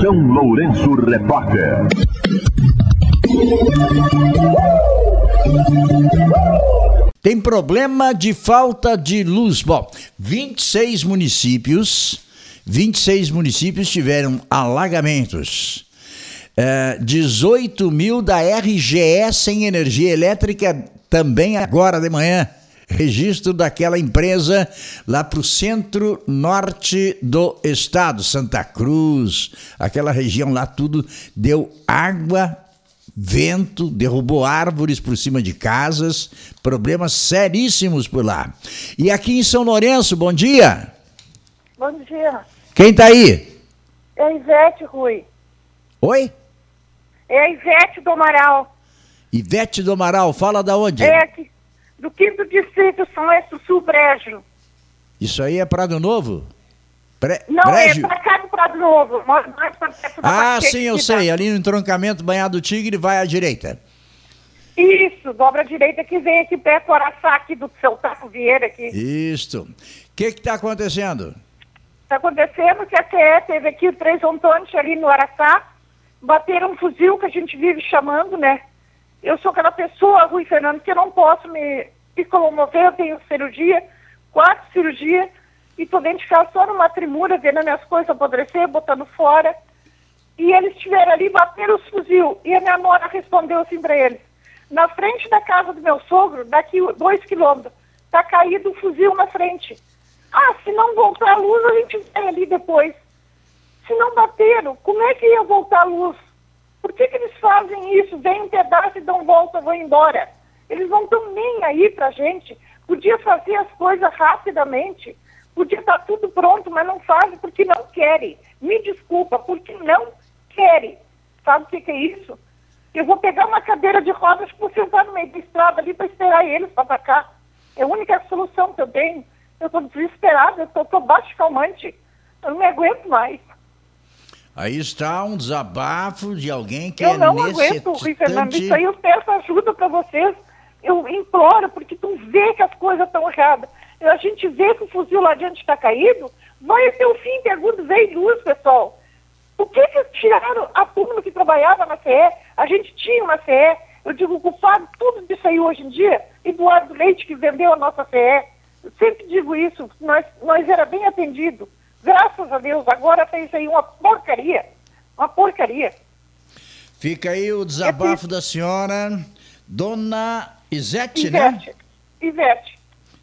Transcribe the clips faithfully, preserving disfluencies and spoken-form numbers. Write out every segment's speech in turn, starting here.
São Lourenço Repórter. Tem problema de falta de luz. Bom, vinte e seis municípios, vinte e seis municípios tiveram alagamentos. É, dezoito mil da R G E sem energia elétrica também agora de manhã. Registro daquela empresa lá para o centro-norte do estado, Santa Cruz, aquela região lá, tudo deu água, vento, derrubou árvores por cima de casas, problemas seríssimos por lá. E aqui em São Lourenço, bom dia. Bom dia. Quem tá aí? É a Ivete, Rui. Oi? É a Ivete do Amaral. Ivete do Amaral, fala da onde? É aqui, do quinto Distrito, São Lourenço Sul, Brejo. Isso aí é Prado Novo? Pre... Não, Brejo? é pra cá do Prado Novo. Mais pra perto da Ah, Paquete, sim, eu que sei. dá. Ali no entroncamento Banhado Tigre vai à direita. Isso, dobra à direita que vem aqui perto do Araçá, aqui do seu Taco Vieira aqui. Isto. O que que tá acontecendo? Está acontecendo que a C E teve aqui o Três Antônios ali no Araçá, bateram um fuzil que a gente vive chamando, né? Eu sou aquela pessoa, Rui Fernando, que eu não posso me, me comover, eu tenho cirurgia, quatro cirurgias, e estou dentro de casa só numa trimura, vendo as minhas coisas apodrecer, botando fora. E eles estiveram ali, bateram os fuzil, e a minha nora respondeu assim para eles: na frente da casa do meu sogro, daqui dois quilômetros, está caído um fuzil na frente. Ah, se não voltar a luz, a gente vai ali depois. Se não bateram, como é que ia voltar a luz? Por que que eles fazem isso? Vem um pedaço e dão volta, vão embora. Eles não estão nem aí pra gente. Podia fazer as coisas rapidamente. Podia estar tudo pronto, mas não fazem porque não querem. Me desculpa, porque não querem. Sabe o que que é isso? Eu vou pegar uma cadeira de rodas e vou sentar no meio da estrada ali para esperar eles para atacar. É a única solução que eu tenho. Eu estou desesperada, eu estou baixo calmante. Eu não me aguento mais. Aí está um desabafo de alguém que eu é não necessitante... aguento, Rui Fernando. Isso aí eu peço ajuda para vocês. Eu imploro, porque tu vê que as coisas estão erradas. A gente vê que o fuzil lá adiante está caído, vai até o fim, pergunta, veio luz, pessoal. Por que que tiraram a turma que trabalhava na C E? A gente tinha uma C E. Eu digo, o culpado, tudo disso aí hoje em dia, Eduardo Leite, que vendeu a nossa C E. Eu sempre digo isso, nós, nós era bem atendido. Graças a Deus, agora fez aí uma porcaria. Uma porcaria. Fica aí o desabafo é da senhora Dona Izete, né? Ivete. Ivete.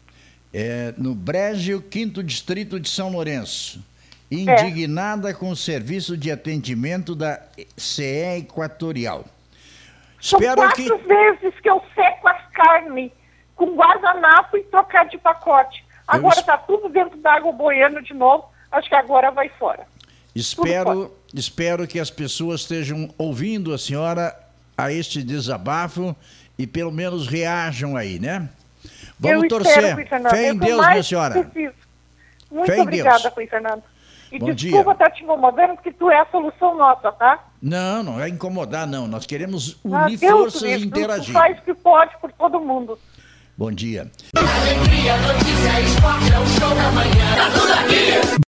É, no Brejo, quinto Distrito de São Lourenço. Indignada é. com o serviço de atendimento da C E Equatorial. São Espero quatro que... vezes que eu seco as carnes com guardanapo e trocar de pacote. Agora está es... tudo dentro d'água boiando de novo. Acho que agora vai fora. Espero, espero que as pessoas estejam ouvindo a senhora a este desabafo e pelo menos reajam aí, né? Vamos eu torcer. Espero, Fé em Deus, minha senhora. Preciso. Muito Fé obrigada, Deus. Rui Fernando. E Bom desculpa estar te incomodando, porque tu é a solução nossa, tá? Não, não é incomodar, não. Nós queremos unir ah, Deus forças Deus, e interagir. Tu faz o que pode por todo mundo. Bom dia. Alegria, notícia, esporte, é o show da manhã. Tá tudo aqui.